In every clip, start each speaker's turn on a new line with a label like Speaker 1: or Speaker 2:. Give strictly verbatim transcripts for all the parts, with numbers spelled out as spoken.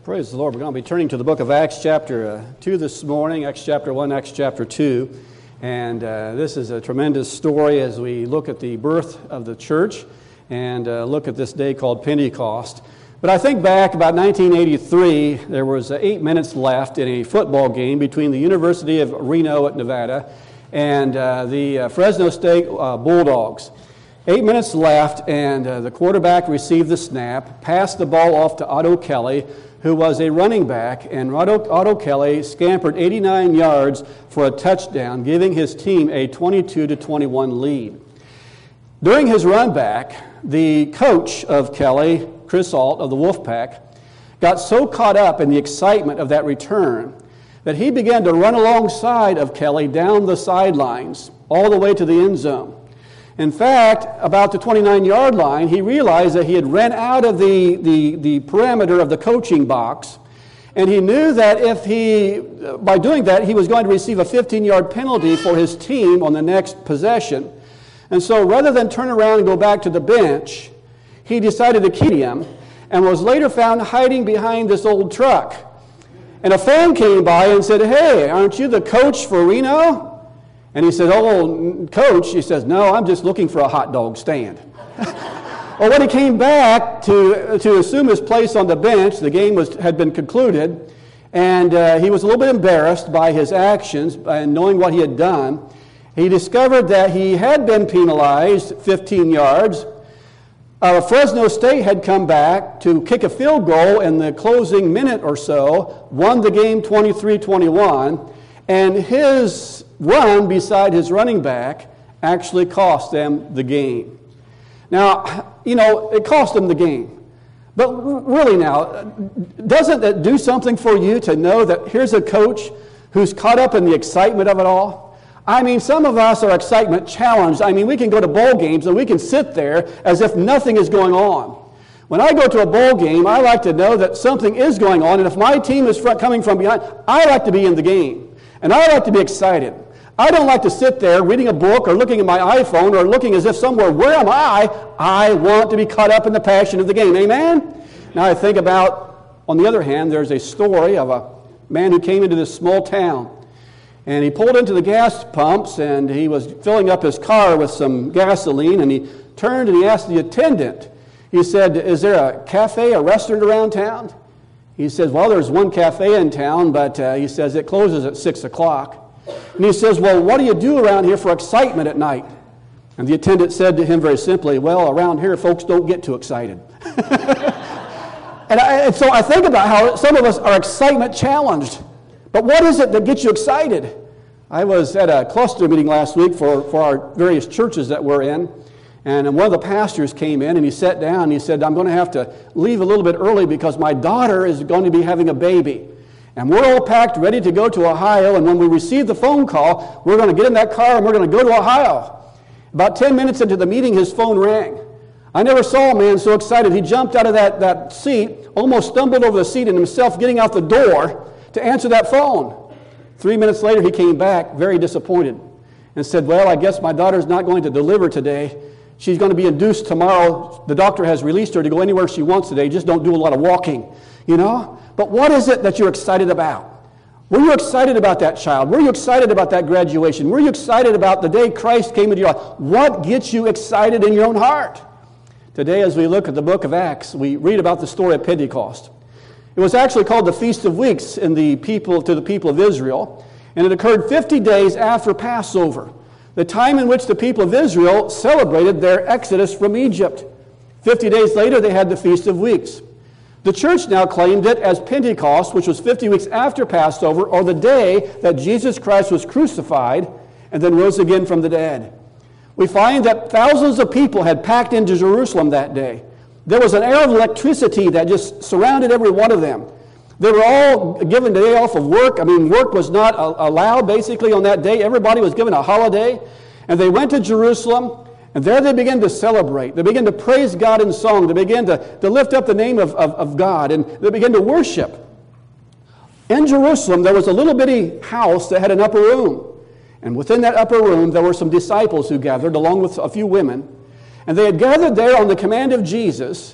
Speaker 1: Praise the Lord. We're going to be turning to the book of Acts chapter uh, two this morning, Acts chapter one, Acts chapter two. And uh, this is a tremendous story as we look at the birth of the church and uh, look at this day called Pentecost. But I think back about nineteen eighty-three, there was uh, eight minutes left in a football game between the University of Reno at Nevada and uh, the uh, Fresno State uh, Bulldogs. Eight minutes left, and uh, the quarterback received the snap, passed the ball off to Otto Kelly, who was a running back, and Otto, Otto Kelly scampered eighty-nine yards for a touchdown, giving his team a twenty-two to twenty-one lead. During his run back, the coach of Kelly, Chris Ault of the Wolfpack, got so caught up in the excitement of that return that he began to run alongside of Kelly down the sidelines all the way to the end zone. In fact, about the twenty-nine-yard line, he realized that he had ran out of the, the, the perimeter of the coaching box, and he knew that if he, by doing that, he was going to receive a fifteen-yard penalty for his team on the next possession. And so rather than turn around and go back to the bench, he decided to keep him and was later found hiding behind this old truck. And a fan came by and said, "Hey, aren't you the coach for Reno?" And he said, "Oh, coach," he says, "no, I'm just looking for a hot dog stand." Well, when he came back to, to assume his place on the bench, the game was, had been concluded, and uh, he was a little bit embarrassed by his actions and knowing what he had done. He discovered that he had been penalized fifteen yards. Uh, Fresno State had come back to kick a field goal in the closing minute or so, won the game twenty-three twenty-one, and his run beside his running back actually cost them the game. Now, you know, it cost them the game. But really now, doesn't it do something for you to know that here's a coach who's caught up in the excitement of it all? I mean, some of us are excitement challenged. I mean, we can go to bowl games and we can sit there as if nothing is going on. When I go to a bowl game, I like to know that something is going on, and if my team is coming from behind, I like to be in the game, and I like to be excited. I don't like to sit there reading a book or looking at my iPhone or looking as if somewhere, where am I? I want to be caught up in the passion of the game. Amen? Now I think about, on the other hand, there's a story of a man who came into this small town. And he pulled into the gas pumps and he was filling up his car with some gasoline, and he turned and he asked the attendant, he said, "Is there a cafe, a restaurant around town?" He says, "Well, there's one cafe in town, but uh, he says it closes at six o'clock. And he says, "Well, what do you do around here for excitement at night?" And the attendant said to him very simply, "Well, around here folks don't get too excited." and, I, and so I think about how some of us are excitement challenged. But what is it that gets you excited? I was at a cluster meeting last week for, for our various churches that we're in, and one of the pastors came in and he sat down and he said, "I'm going to have to leave a little bit early because my daughter is going to be having a baby. And we're all packed, ready to go to Ohio, and when we receive the phone call, we're going to get in that car and we're going to go to Ohio." About ten minutes into the meeting, his phone rang. I never saw a man so excited. He jumped out of that, that seat, almost stumbled over the seat and himself getting out the door to answer that phone. Three minutes later, he came back very disappointed and said, "Well, I guess my daughter's not going to deliver today. She's going to be induced tomorrow. The doctor has released her to go anywhere she wants today. Just don't do a lot of walking." You know? But what is it that you're excited about? Were you excited about that child? Were you excited about that graduation? Were you excited about the day Christ came into your life? What gets you excited in your own heart? Today, as we look at the book of Acts, we read about the story of Pentecost. It was actually called the Feast of Weeks in the people to the people of Israel, and it occurred fifty days after Passover, the time in which the people of Israel celebrated their exodus from Egypt. Fifty days later, they had the Feast of Weeks. The church now claimed it as Pentecost, which was fifty weeks after Passover, or the day that Jesus Christ was crucified and then rose again from the dead. We find that thousands of people had packed into Jerusalem that day. There was an air of electricity that just surrounded every one of them. They were all given the day off of work. I mean, work was not allowed basically on that day. Everybody was given a holiday. And they went to Jerusalem. And there they began to celebrate. They began to praise God in song. They began to, to lift up the name of, of, of God. And they began to worship. In Jerusalem, there was a little bitty house that had an upper room. And within that upper room, there were some disciples who gathered, along with a few women. And they had gathered there on the command of Jesus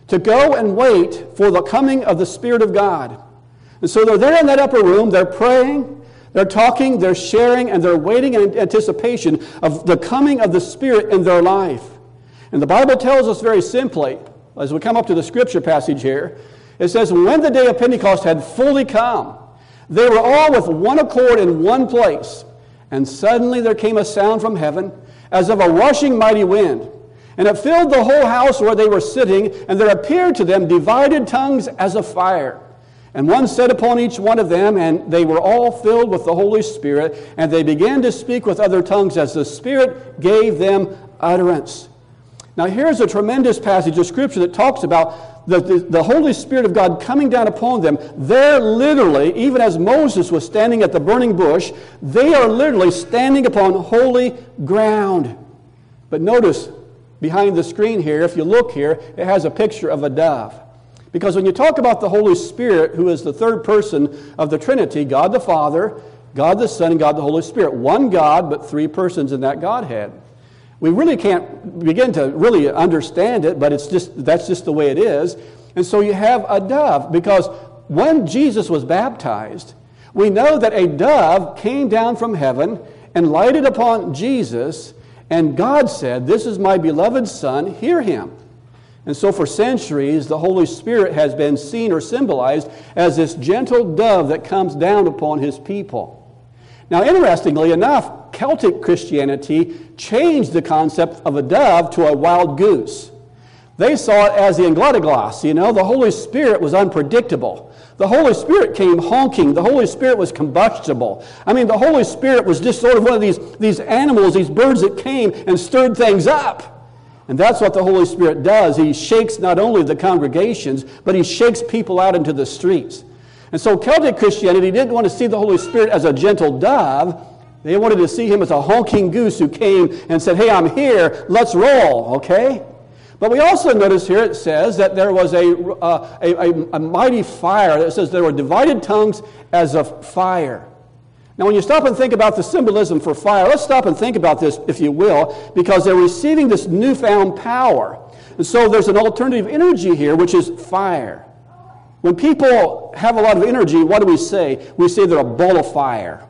Speaker 1: to go and wait for the coming of the Spirit of God. And so they're there in that upper room, they're praying, they're talking, they're sharing, and they're waiting in anticipation of the coming of the Spirit in their life. And the Bible tells us very simply, as we come up to the scripture passage here, it says, when the day of Pentecost had fully come, they were all with one accord in one place. And suddenly there came a sound from heaven, as of a rushing mighty wind. And it filled the whole house where they were sitting, and there appeared to them divided tongues as of fire. And one sat upon each one of them, and they were all filled with the Holy Spirit, and they began to speak with other tongues as the Spirit gave them utterance. Now here's a tremendous passage of Scripture that talks about the, the, the Holy Spirit of God coming down upon them. They're literally, even as Moses was standing at the burning bush, they are literally standing upon holy ground. But notice, behind the screen here, if you look here, it has a picture of a dove. Because when you talk about the Holy Spirit, who is the third person of the Trinity, God the Father, God the Son, and God the Holy Spirit. One God, but three persons in that Godhead. We really can't begin to really understand it, but it's just that's just the way it is. And so you have a dove, because when Jesus was baptized, we know that a dove came down from heaven and lighted upon Jesus, and God said, "This is my beloved Son, hear him." And so for centuries, the Holy Spirit has been seen or symbolized as this gentle dove that comes down upon his people. Now, interestingly enough, Celtic Christianity changed the concept of a dove to a wild goose. They saw it as the Englotogloss. You know, the Holy Spirit was unpredictable. The Holy Spirit came honking. The Holy Spirit was combustible. I mean, the Holy Spirit was just sort of one of these, these animals, these birds that came and stirred things up. And that's what the Holy Spirit does. He shakes not only the congregations, but he shakes people out into the streets. And so Celtic Christianity didn't want to see the Holy Spirit as a gentle dove. They wanted to see him as a honking goose who came and said, "Hey, I'm here, let's roll," okay? But we also notice here it says that there was a, uh, a, a, a mighty fire. It says there were divided tongues as of fire. Now, when you stop and think about the symbolism for fire, let's stop and think about this, if you will, because they're receiving this newfound power. And so there's an alternative energy here, which is fire. When people have a lot of energy, what do we say? We say they're a ball of fire.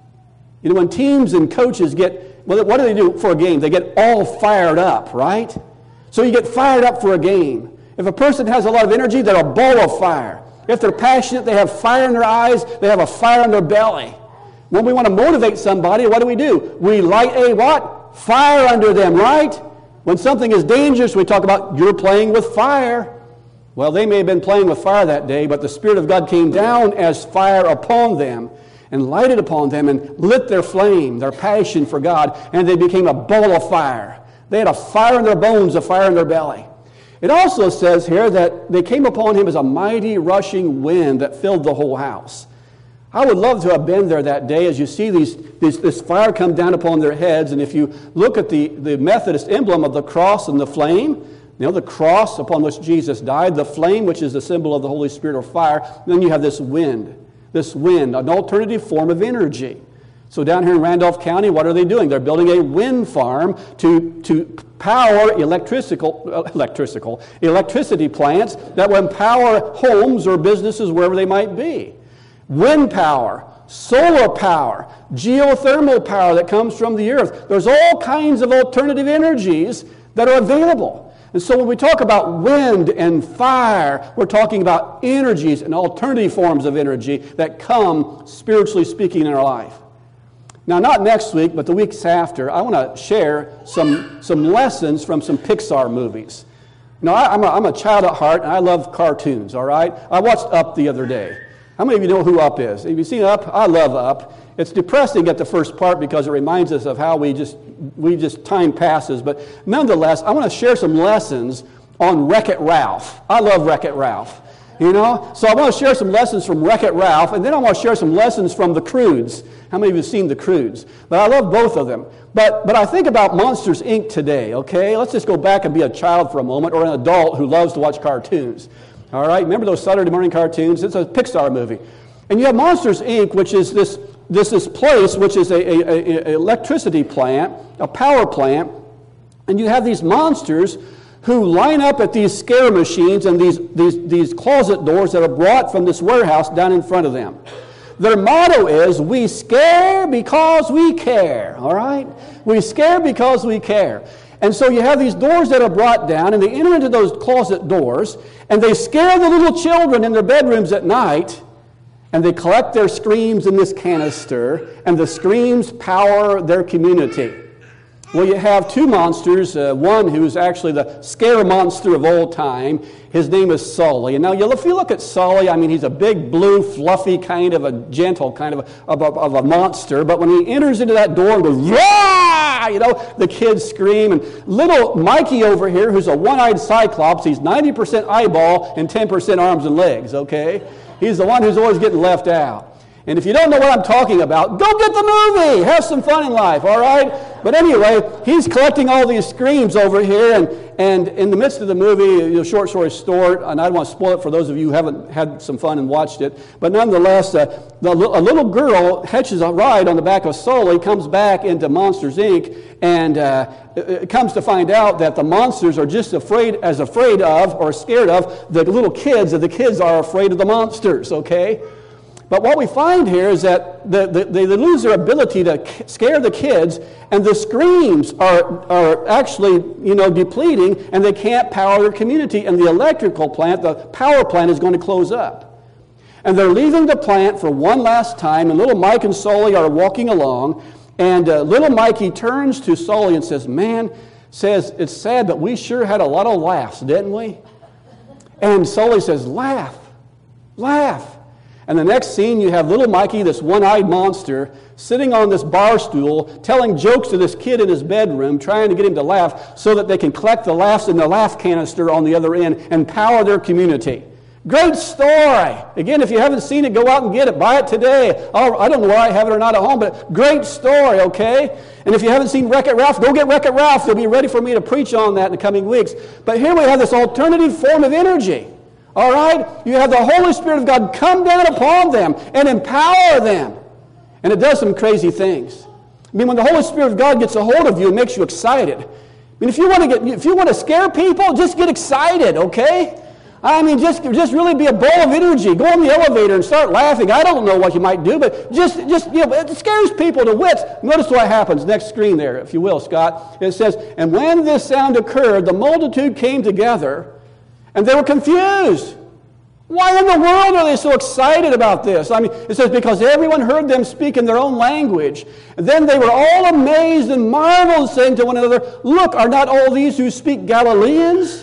Speaker 1: You know, when teams and coaches get, well, what do they do for a game? They get all fired up, right? So you get fired up for a game. If a person has a lot of energy, they're a ball of fire. If they're passionate, they have fire in their eyes, they have a fire in their belly. When we want to motivate somebody, what do we do? We light a what? Fire under them, right? When something is dangerous, we talk about you're playing with fire. Well, they may have been playing with fire that day, but the Spirit of God came down as fire upon them and lighted upon them and lit their flame, their passion for God, and they became a ball of fire. They had a fire in their bones, a fire in their belly. It also says here that they came upon him as a mighty rushing wind that filled the whole house. I would love to have been there that day as you see these, these, this fire come down upon their heads. And if you look at the, the Methodist emblem of the cross and the flame, you know, the cross upon which Jesus died, the flame, which is the symbol of the Holy Spirit or fire, then you have this wind, this wind, an alternative form of energy. So down here in Randolph County, what are they doing? They're building a wind farm to, to power electrical, uh, electrical, electricity plants that will empower homes or businesses wherever they might be. Wind power, solar power, geothermal power that comes from the earth. There's all kinds of alternative energies that are available. And so when we talk about wind and fire, we're talking about energies and alternative forms of energy that come, spiritually speaking, in our life. Now, not next week, but the weeks after, I want to share some, some lessons from some Pixar movies. You know, I, I'm, a, I'm a child at heart, and I love cartoons, all right? I watched Up the other day. How many of you know who Up is? Have you seen Up? I love Up. It's depressing at the first part because it reminds us of how we just, we just time passes. But nonetheless, I want to share some lessons on Wreck-It Ralph. I love Wreck-It Ralph. You know? So I want to share some lessons from Wreck-It Ralph, and then I want to share some lessons from The Croods. How many of you have seen The Croods? But I love both of them. But, but I think about Monsters, Incorporated today, okay? Let's just go back and be a child for a moment, or an adult who loves to watch cartoons. All right, remember those Saturday morning cartoons? It's a Pixar movie. And you have Monsters, Incorporated, which is this, this, this place, which is a, a, a, a electricity plant, a power plant, and you have these monsters who line up at these scare machines and these, these, these closet doors that are brought from this warehouse down in front of them. Their motto is, we scare because we care, all right? We scare because we care. And so you have these doors that are brought down, and they enter into those closet doors, and they scare the little children in their bedrooms at night, and they collect their screams in this canister, and the screams power their community. Well, you have two monsters, uh, one who's actually the scare monster of old time. His name is Sully. And now, if you look at Sully, I mean, he's a big, blue, fluffy kind of a gentle kind of a, of a, of a monster. But when he enters into that door and goes, "Rah!" you know, the kids scream. And little Mikey over here, who's a one-eyed cyclops, he's ninety percent eyeball and ten percent arms and legs, okay? He's the one who's always getting left out. And if you don't know what I'm talking about, go get the movie. Have some fun in life, all right? But anyway, he's collecting all these screams over here, and, and in the midst of the movie, the short story short, and I don't want to spoil it for those of you who haven't had some fun and watched it, but nonetheless, uh, the, a little girl hitches a ride on the back of Sully, comes back into Monsters, Incorporated, and uh, it comes to find out that the monsters are just afraid, as afraid of or scared of the little kids, and the kids are afraid of the monsters, okay? But what we find here is that the, the, they lose their ability to scare the kids, and the screams are, are actually, you know, depleting, and they can't power their community, and the electrical plant, the power plant, is going to close up. And they're leaving the plant for one last time, and little Mike and Sully are walking along, and uh, little Mikey turns to Sully and says, "Man," says, "it's sad, but we sure had a lot of laughs, didn't we?" And Sully says, "Laugh, laugh." And the next scene, you have little Mikey, this one-eyed monster, sitting on this bar stool, telling jokes to this kid in his bedroom, trying to get him to laugh so that they can collect the laughs in the laugh canister on the other end and power their community. Great story. Again, if you haven't seen it, go out and get it. Buy it today. Oh, I don't know where I have it or not at home, but great story, okay? And if you haven't seen Wreck-It Ralph, go get Wreck-It Ralph. They'll be ready for me to preach on that in the coming weeks. But here we have this alternative form of energy. All right? You have the Holy Spirit of God come down upon them and empower them. And it does some crazy things. I mean, when the Holy Spirit of God gets a hold of you, it makes you excited. I mean, if you want to get, if you want to scare people, just get excited, okay? I mean, just, just really be a ball of energy. Go on the elevator and start laughing. I don't know what you might do, but just, just you know, it scares people to wits. Notice what happens. Next screen there, if you will, Scott. It says, "And when this sound occurred, the multitude came together, and they were confused." Why in the world are they so excited about this? I mean, it says, because everyone heard them speak in their own language. And then they were all amazed and marveled, saying to one another, "Look, are not all these who speak Galileans?"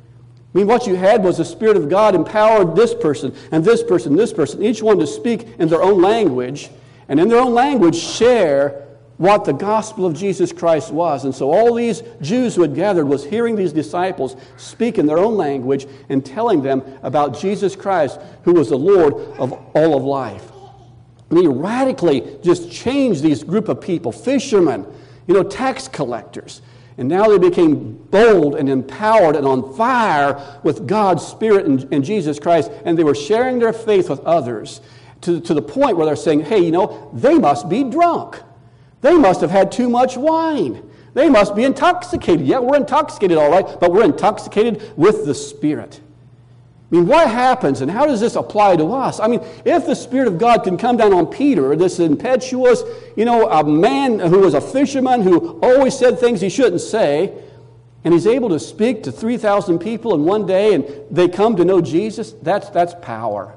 Speaker 1: I mean, what you had was the Spirit of God empowered this person and this person, this person, each one to speak in their own language, and in their own language share what the gospel of Jesus Christ was. And so all these Jews who had gathered was hearing these disciples speak in their own language and telling them about Jesus Christ, who was the Lord of all of life. And he radically just changed these group of people, fishermen, you know, tax collectors. And now they became bold and empowered and on fire with God's Spirit and, and Jesus Christ, and they were sharing their faith with others to, to the point where they're saying, "Hey, you know, they must be drunk. They must have had too much wine. They must be intoxicated." Yeah, we're intoxicated, all right, but we're intoxicated with the Spirit. I mean, what happens and how does this apply to us? I mean, if the Spirit of God can come down on Peter, this impetuous, you know, a man who was a fisherman who always said things he shouldn't say, and he's able to speak to three thousand people in one day and they come to know Jesus, that's, that's power.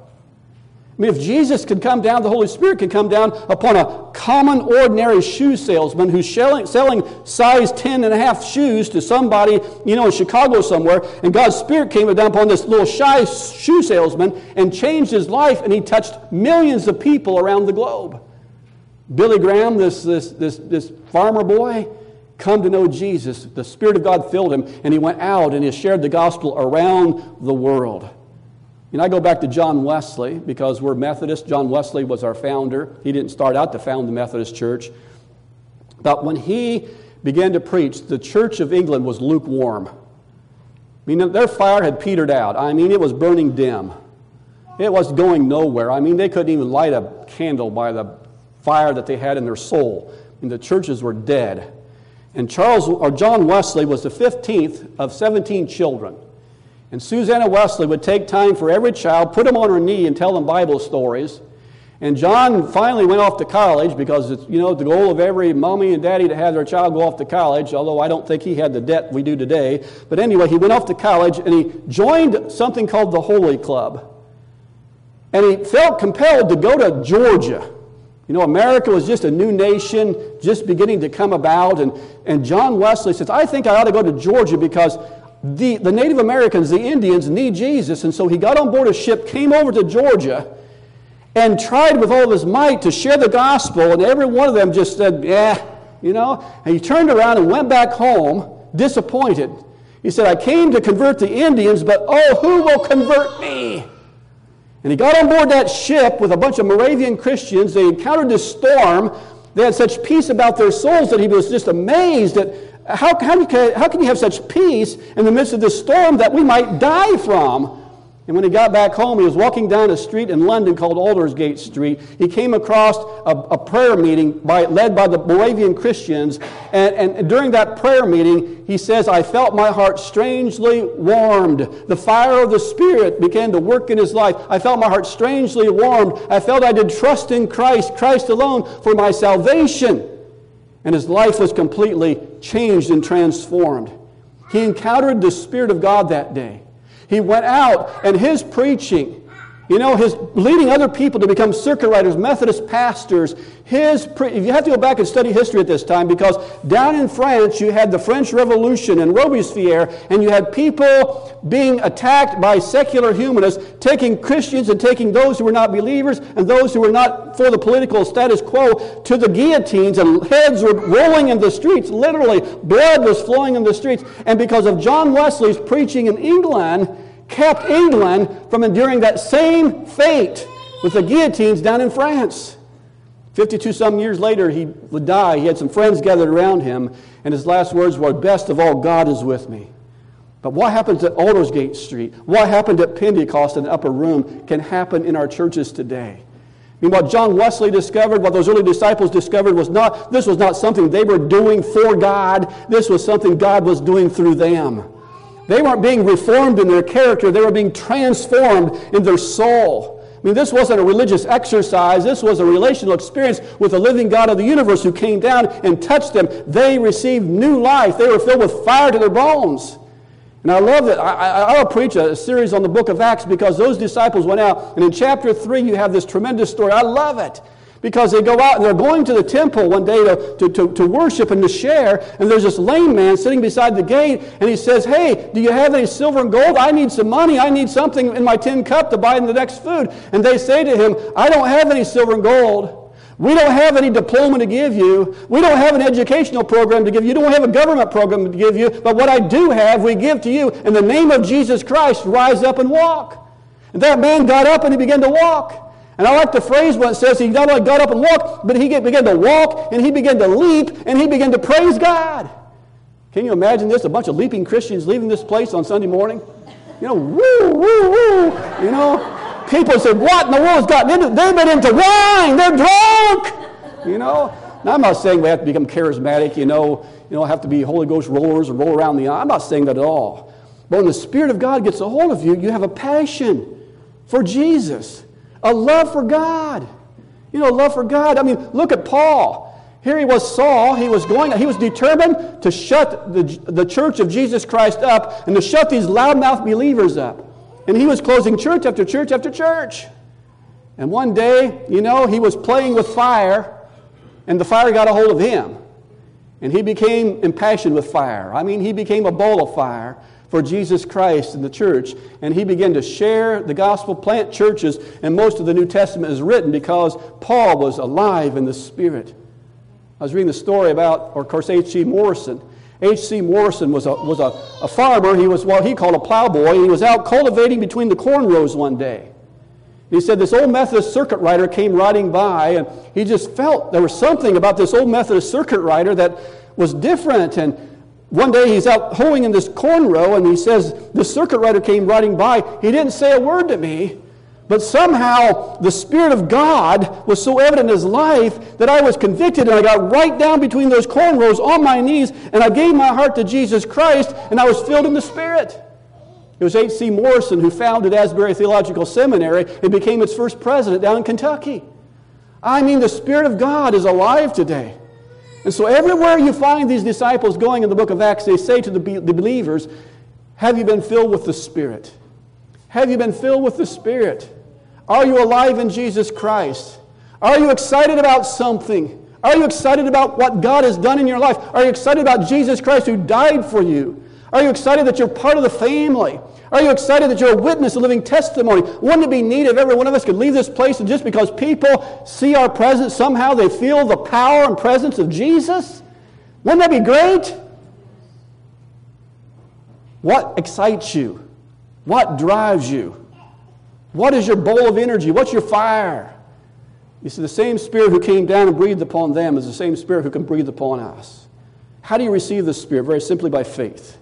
Speaker 1: I mean, if Jesus could come down, the Holy Spirit could come down upon a common, ordinary shoe salesman who's selling, selling size ten and a half shoes to somebody, you know, in Chicago somewhere, and God's Spirit came down upon this little shy shoe salesman and changed his life, and he touched millions of people around the globe. Billy Graham, this, this, this, this farmer boy, come to know Jesus. The Spirit of God filled him, and he went out and he shared the gospel around the world. And I go back to John Wesley because we're Methodist. John Wesley was our founder. He didn't start out to found the Methodist Church. But when he began to preach, the Church of England was lukewarm. I mean, their fire had petered out. I mean, it was burning dim. It was going nowhere. I mean, they couldn't even light a candle by the fire that they had in their soul. I mean, the churches were dead. And Charles or John Wesley was the fifteenth of seventeen children. And Susanna Wesley would take time for every child, put them on her knee and tell them Bible stories. And John finally went off to college because it's, you know, the goal of every mommy and daddy to have their child go off to college, although I don't think he had the debt we do today. But anyway, he went off to college and he joined something called the Holy Club. And he felt compelled to go to Georgia. You know, America was just a new nation, just beginning to come about. And, and John Wesley says, I think I ought to go to Georgia because the, the Native Americans, the Indians, need Jesus. And so he got on board a ship, came over to Georgia, and tried with all of his might to share the gospel. And every one of them just said, yeah, you know. And he turned around and went back home, disappointed. He said, I came to convert the Indians, but oh, who will convert me? And he got on board that ship with a bunch of Moravian Christians. They encountered this storm. They had such peace about their souls that he was just amazed at how, how, can, how can you have such peace in the midst of this storm that we might die from? And when he got back home, he was walking down a street in London called Aldersgate Street. He came across a, a prayer meeting by, led by the Moravian Christians. And, and during that prayer meeting, he says, I felt my heart strangely warmed. The fire of the Spirit began to work in his life. I felt my heart strangely warmed. I felt I did trust in Christ, Christ alone, for my salvation. And his life was completely changed and transformed. He encountered the Spirit of God that day. He went out, and his preaching, you know, his leading other people to become circuit riders, Methodist pastors, his pre- you have to go back and study history at this time because down in France you had the French Revolution and Robespierre, and you had people being attacked by secular humanists, taking Christians and taking those who were not believers and those who were not for the political status quo to the guillotines, and heads were rolling in the streets, literally blood was flowing in the streets. And because of John Wesley's preaching in England, kept England from enduring that same fate with the guillotines down in France. fifty-two some years later, he would die. He had some friends gathered around him, and his last words were, best of all, God is with me. But what happens at Aldersgate Street, what happened at Pentecost in the upper room, can happen in our churches today. I mean, what John Wesley discovered, what those early disciples discovered, was not, this was not something they were doing for God. This was something God was doing through them. They weren't being reformed in their character. They were being transformed in their soul. I mean, this wasn't a religious exercise. This was a relational experience with the living God of the universe who came down and touched them. They received new life. They were filled with fire to their bones. And I love that. I, I, I'll preach a series on the book of Acts because those disciples went out. And in chapter three, you have this tremendous story. I love it. Because they go out and they're going to the temple one day to, to, to, to worship and to share, and there's this lame man sitting beside the gate, and he says, hey, do you have any silver and gold? I need some money. I need something in my tin cup to buy in the next food. And they say to him, I don't have any silver and gold. We don't have any diploma to give you. We don't have an educational program to give you. You don't have a government program to give you. But what I do have, we give to you. In the name of Jesus Christ, rise up and walk. And that man got up and he began to walk. And I like the phrase when it says he not only got up and walked, but he began to walk, and he began to leap, and he began to praise God. Can you imagine this? A bunch of leaping Christians leaving this place on Sunday morning? You know, woo, woo, woo. You know, people said, what in the world's gotten into? They've been into wine. They're drunk. You know. Now, I'm not saying we have to become charismatic, you know, you know, have to be Holy Ghost rollers or roll around the aisle. I'm not saying that at all. But when the Spirit of God gets a hold of you, you have a passion for Jesus. A love for God. You know, love for God. I mean, look at Paul. Here he was, Saul. He was going, he was determined to shut the, the church of Jesus Christ up and to shut these loudmouth believers up. And he was closing church after church after church. And one day, you know, he was playing with fire, and the fire got a hold of him. And he became impassioned with fire. I mean, he became a ball of fire for Jesus Christ and the church. And he began to share the gospel, plant churches, and most of the New Testament is written because Paul was alive in the Spirit. I was reading the story about, or of course, H C Morrison. H C Morrison was a was a, a farmer. He was what he called a plowboy. He was out cultivating between the corn rows one day. He said this old Methodist circuit rider came riding by, and he just felt there was something about this old Methodist circuit rider that was different. And one day he's out hoeing in this corn row, and he says, the circuit rider came riding by. He didn't say a word to me, But somehow the Spirit of God was so evident in his life that I was convicted, and I got right down between those cornrows on my knees, and I gave my heart to Jesus Christ, and I was filled in the Spirit. It was H C Morrison who founded Asbury Theological Seminary and became its first president down in Kentucky. I mean, the Spirit of God is alive today. And so everywhere you find these disciples going in the book of Acts, they say to the, be- the believers, have you been filled with the Spirit? Have you been filled with the Spirit? Are you alive in Jesus Christ? Are you excited about something? Are you excited about what God has done in your life? Are you excited about Jesus Christ who died for you? Are you excited that you're part of the family? Are you excited that you're a witness, a living testimony? Wouldn't it be neat if every one of us could leave this place and just because people see our presence, somehow they feel the power and presence of Jesus? Wouldn't that be great? What excites you? What drives you? What is your bowl of energy? What's your fire? You see, the same Spirit who came down and breathed upon them is the same Spirit who can breathe upon us. How do you receive the Spirit? Very simply by faith.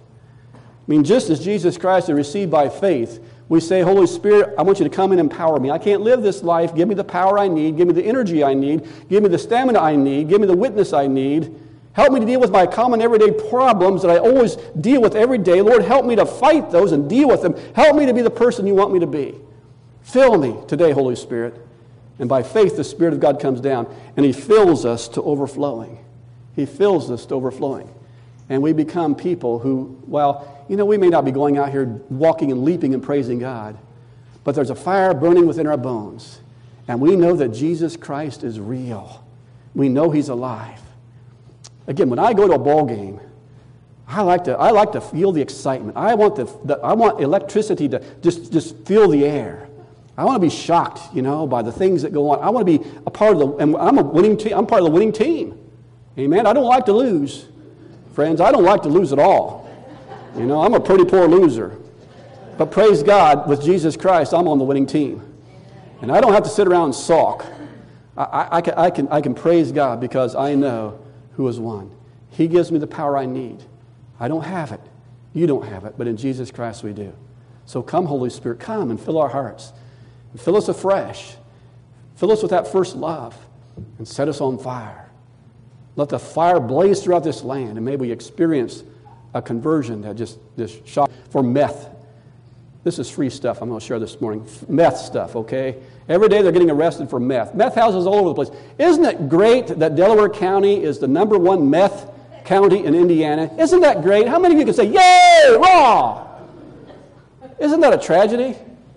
Speaker 1: I mean, just as Jesus Christ is received by faith, we say, Holy Spirit, I want you to come and empower me. I can't live this life. Give me the power I need. Give me the energy I need. Give me the stamina I need. Give me the witness I need. Help me to deal with my common everyday problems that I always deal with every day. Lord, help me to fight those and deal with them. Help me to be the person you want me to be. Fill me today, Holy Spirit. And by faith, the Spirit of God comes down, and He fills us to overflowing. He fills us to overflowing. And we become people who, well, you know, we may not be going out here walking and leaping and praising God, but there's a fire burning within our bones. And we know that Jesus Christ is real. We know He's alive. Again, when I go to a ball game, I like to I like to feel the excitement. I want the, the I want electricity to just, just fill the air. I want to be shocked, you know, by the things that go on. I want to be a part of the, and I'm a winning team. I'm part of the winning team. Amen. I don't like to lose, friends. I don't like to lose at all. You know, I'm a pretty poor loser. But praise God, with Jesus Christ, I'm on the winning team, and I don't have to sit around and sulk. I, I, I can I can I can praise God because I know who has won. He gives me the power I need. I don't have it. You don't have it, but in Jesus Christ we do. So come, Holy Spirit, come and fill our hearts. Fill us afresh. Fill us with that first love and set us on fire. Let the fire blaze throughout this land, and may we experience a conversion that just, just shock for meth. This is free stuff I'm going to share this morning. Meth stuff, okay? Every day they're getting arrested for meth. Meth houses all over the place. Isn't it great that Delaware County is the number one meth county in Indiana? Isn't that great? How many of you can say, yay, raw? Isn't that a tragedy?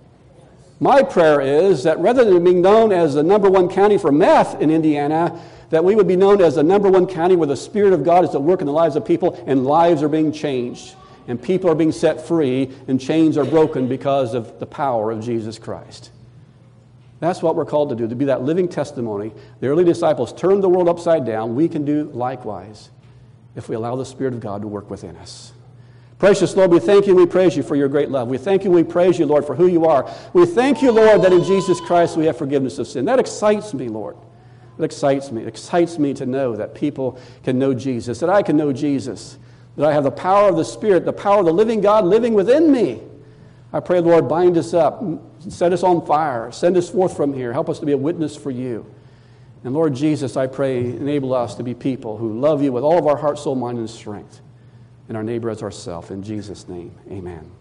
Speaker 1: My prayer is that rather than being known as the number one county for meth in Indiana, that we would be known as the number one county where the Spirit of God is at work in the lives of people and lives are being changed and people are being set free and chains are broken because of the power of Jesus Christ. That's what we're called to do, to be that living testimony. The early disciples turned the world upside down. We can do likewise if we allow the Spirit of God to work within us. Precious Lord, we thank you and we praise you for your great love. We thank you and we praise you, Lord, for who you are. We thank you, Lord, that in Jesus Christ we have forgiveness of sin. That excites me, Lord. It excites me. It excites me to know that people can know Jesus, that I can know Jesus, that I have the power of the Spirit, the power of the living God living within me. I pray, Lord, bind us up, set us on fire, send us forth from here, help us to be a witness for you. And Lord Jesus, I pray, enable us to be people who love you with all of our heart, soul, mind, and strength, and our neighbor as ourselves. In Jesus' name, amen.